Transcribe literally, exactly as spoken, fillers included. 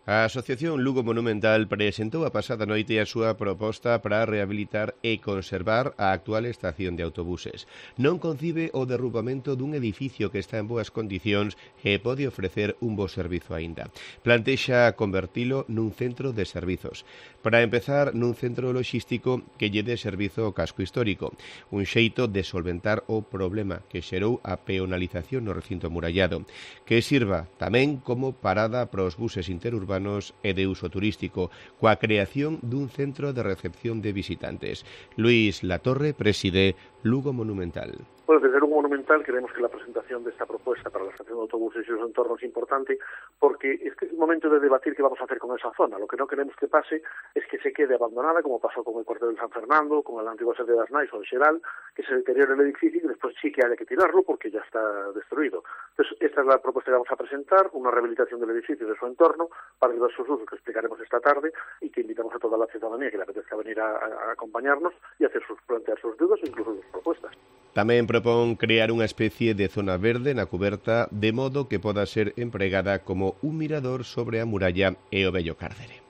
A Asociación Lugo Monumental presentou a pasada noite a súa proposta para rehabilitar e conservar a actual estación de autobuses. Non concibe o derrubamento dun edificio que está en boas condicións e pode ofrecer un bo servizo aínda. Plantexa convertilo nun centro de servizos. Para empezar, nun centro logístico que lle dé servizo ao casco histórico. Un xeito de solventar o problema que xerou a peonalización no recinto amurallado. Que sirva tamén como parada para os buses interurbanos e de uso turístico, coa creación dun centro de recepción de visitantes. Luís Latorre preside Lugo Monumental. Bueno, desde Lugo Monumental creemos que la presentación de esta propuesta para la estación de autobuses y sus entornos es importante porque este es el momento de debatir qué vamos a hacer con esa zona. Lo que no queremos que pase es que se quede abandonada, como pasó con el cuartel de San Fernando, con la antigua sede de las Nais o de Xeral, que se deteriore el edificio y que después sí que haya que tirarlo porque ya está destruido. Entonces, esta es la propuesta que vamos a presentar, una rehabilitación del edificio y de su entorno para diversos usos que explicaremos esta tarde y que invitamos a toda la ciudadanía que le apetezca venir a, a acompañarnos y hacer sus, plantear sus dudas e incluso sus propuestas. Tamén propón crear unha especie de zona verde na cuberta de modo que poda ser empregada como un mirador sobre a muralla e o vello Cárdere.